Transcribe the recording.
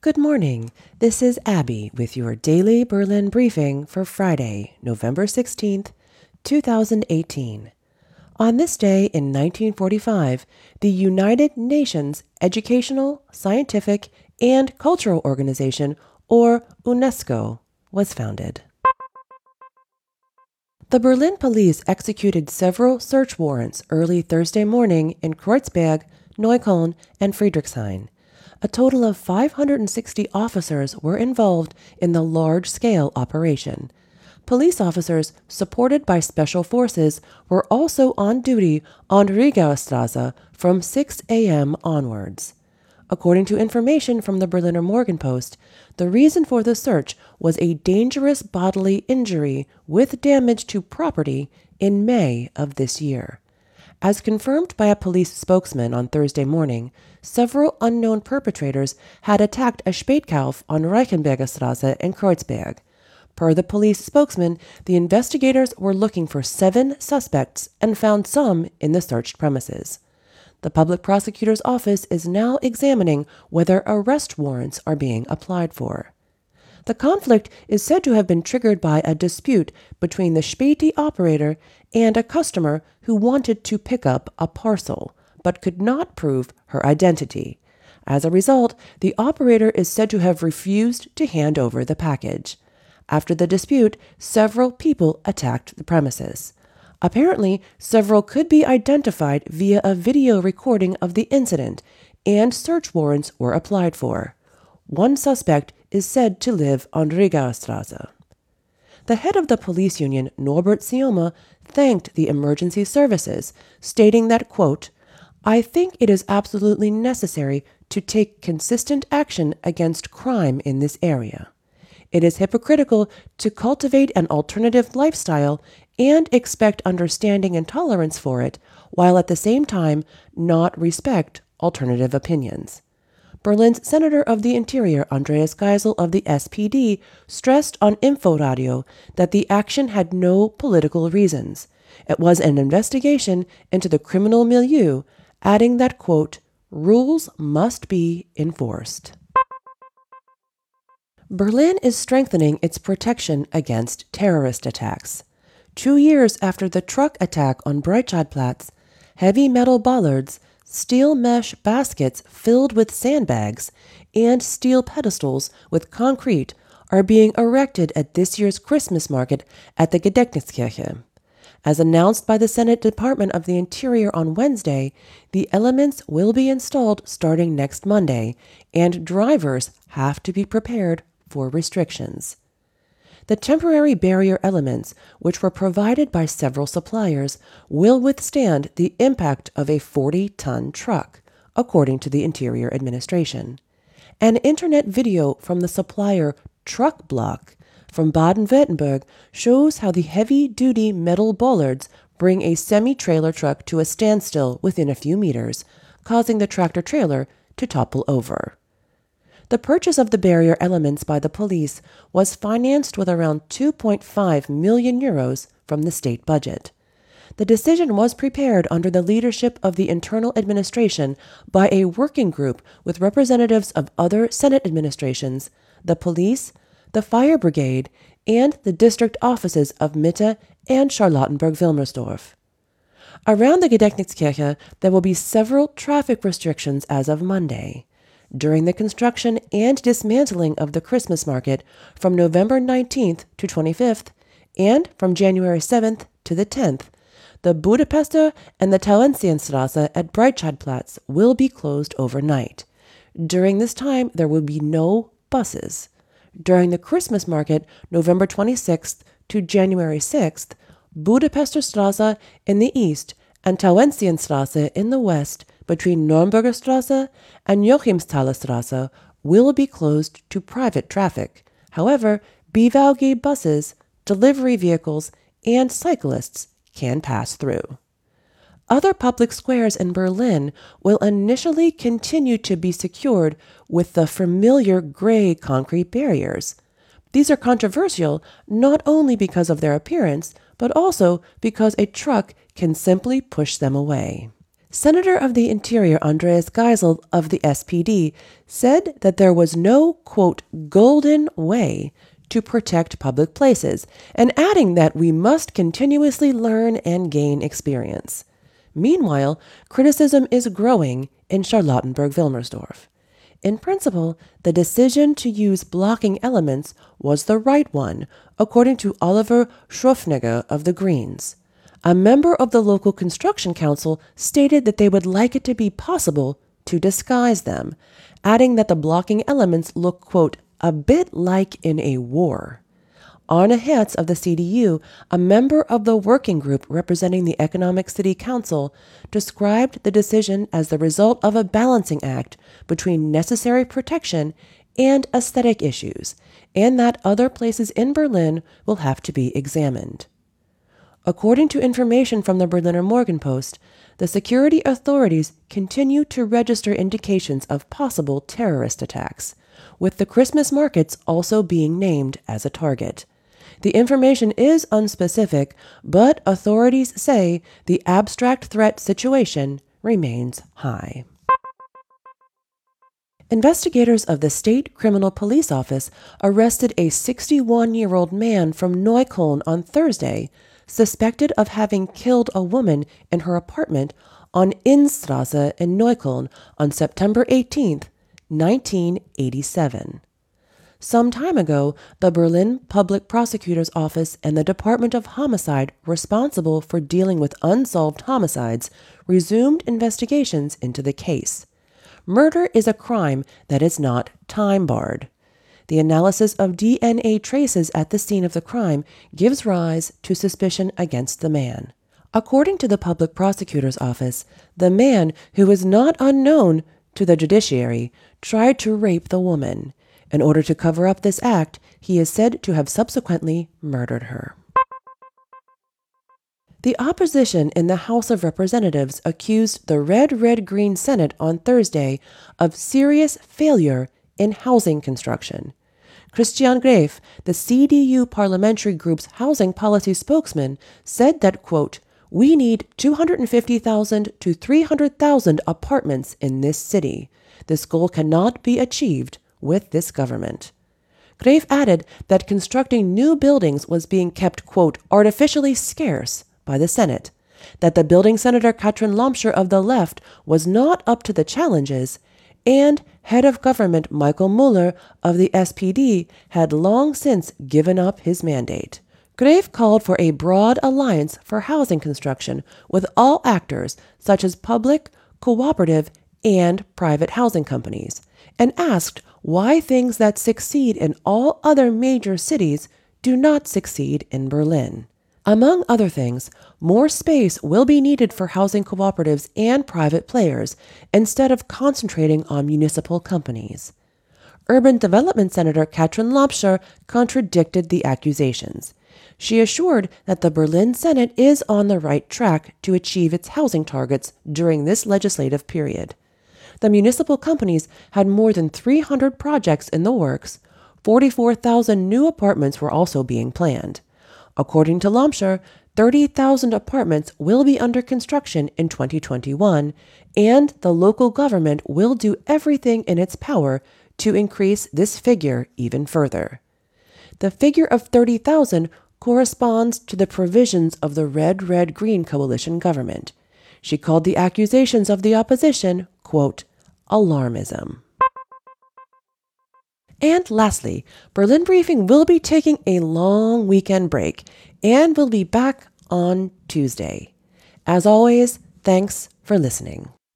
Good morning. This is Abby with your daily Berlin briefing for Friday, November 16th, 2018. On this day in 1945, the United Nations Educational, Scientific, and Cultural Organization, or UNESCO, was founded. The Berlin police executed several search warrants early Thursday morning in Kreuzberg, Neukölln, and Friedrichshain. A total of 560 officers were involved in the large-scale operation. Police officers, supported by special forces, were also on duty on Riegaustrasse from 6 a.m. onwards. According to information from the Berliner Morgenpost, the reason for the search was a dangerous bodily injury with damage to property in May of this year. As confirmed by a police spokesman on Thursday morning, several unknown perpetrators had attacked a Spätkauf on Reichenberger Straße in Kreuzberg. Per the police spokesman, the investigators were looking for 7 suspects and found some in the searched premises. The public prosecutor's office is now examining whether arrest warrants are being applied for. The conflict is said to have been triggered by a dispute between the Späti operator and a customer who wanted to pick up a parcel, but could not prove her identity. As a result, the operator is said to have refused to hand over the package. After the dispute, several people attacked the premises. Apparently, several could be identified via a video recording of the incident, and search warrants were applied for. One suspect is said to live on Riegaustrasse. The head of the police union, Norbert Sioma, thanked the emergency services, stating that, quote, "I think it is absolutely necessary to take consistent action against crime in this area. It is hypocritical to cultivate an alternative lifestyle and expect understanding and tolerance for it, while at the same time not respect alternative opinions." Berlin's Senator of the Interior, Andreas Geisel of the SPD, stressed on Inforadio that the action had no political reasons. It was an investigation into the criminal milieu, adding that, quote, "rules must be enforced." Berlin is strengthening its protection against terrorist attacks. 2 years after the truck attack on Breitscheidplatz, heavy metal bollards, steel mesh baskets filled with sandbags, and steel pedestals with concrete are being erected at this year's Christmas market at the Gedächtniskirche. As announced by the Senate Department of the Interior on Wednesday, the elements will be installed starting next Monday, and drivers have to be prepared for restrictions. The temporary barrier elements, which were provided by several suppliers, will withstand the impact of a 40-ton truck, according to the Interior Administration. An internet video from the supplier Truck Block from Baden-Württemberg shows how the heavy-duty metal bollards bring a semi-trailer truck to a standstill within a few meters, causing the tractor-trailer to topple over. The purchase of the barrier elements by the police was financed with around 2.5 million euros from the state budget. The decision was prepared under the leadership of the internal administration by a working group with representatives of other Senate administrations, the police, the fire brigade, and the district offices of Mitte and Charlottenburg-Wilmersdorf. Around the Gedächtniskirche, there will be several traffic restrictions as of Monday. During the construction and dismantling of the Christmas market from November 19th to 25th and from January 7th to the 10th, the Budapester and the Tauentzienstraße at Breitscheidplatz will be closed overnight. During this time, there will be no buses. During the Christmas market, November 26th to January 6th, Budapester Straße in the east and Tauentzienstraße in the west between Nürnberger Straße and Joachimsthaler Straße will be closed to private traffic. However, BVG buses, delivery vehicles, and cyclists can pass through. Other public squares in Berlin will initially continue to be secured with the familiar gray concrete barriers. These are controversial not only because of their appearance, but also because a truck can simply push them away. Senator of the Interior Andreas Geisel of the SPD said that there was no, quote, golden way to protect public places, and adding that we must continuously learn and gain experience. Meanwhile, criticism is growing in Charlottenburg-Wilmersdorf. In principle, the decision to use blocking elements was the right one, according to Oliver Schroffnegger of the Greens. A member of the local construction council stated that they would like it to be possible to disguise them, adding that the blocking elements look, quote, a bit like in a war. Arne Hertz of the CDU, a member of the working group representing the Economic City Council, described the decision as the result of a balancing act between necessary protection and aesthetic issues, and that other places in Berlin will have to be examined. According to information from the Berliner Morgenpost, the security authorities continue to register indications of possible terrorist attacks, with the Christmas markets also being named as a target. The information is unspecific, but authorities say the abstract threat situation remains high. Investigators of the State Criminal Police Office arrested a 61-year-old man from Neukölln on Thursday, suspected of having killed a woman in her apartment on Innstrasse in Neukölln on September 18, 1987. Some time ago, the Berlin Public Prosecutor's Office and the Department of Homicide responsible for dealing with unsolved homicides resumed investigations into the case. Murder is a crime that is not time-barred. The analysis of DNA traces at the scene of the crime gives rise to suspicion against the man. According to the Public Prosecutor's Office, the man, who is not unknown to the judiciary, tried to rape the woman. In order to cover up this act, he is said to have subsequently murdered her. The opposition in the House of Representatives accused the Red-Red-Green Senate on Thursday of serious failure in housing construction. Christian Greif, the CDU parliamentary group's housing policy spokesman, said that, quote, we need 250,000 to 300,000 apartments in this city. This goal cannot be achieved with this government. Greif added that constructing new buildings was being kept, quote, artificially scarce by the Senate, that the building senator Katrin Lomscher of the left was not up to the challenges, and head of government Michael Müller of the SPD had long since given up his mandate. Greif called for a broad alliance for housing construction with all actors such as public, cooperative, and private housing companies, and asked why things that succeed in all other major cities do not succeed in Berlin. Among other things, more space will be needed for housing cooperatives and private players instead of concentrating on municipal companies. Urban Development Senator Katrin Lomscher contradicted the accusations. She assured that the Berlin Senate is on the right track to achieve its housing targets during this legislative period. The municipal companies had more than 300 projects in the works. 44,000 new apartments were also being planned. According to Lomscher, 30,000 apartments will be under construction in 2021, and the local government will do everything in its power to increase this figure even further. The figure of 30,000 corresponds to the provisions of the Red-Red-Green coalition government. She called the accusations of the opposition, quote, alarmism. And lastly, Berlin Briefing will be taking a long weekend break and will be back on Tuesday. As always, thanks for listening.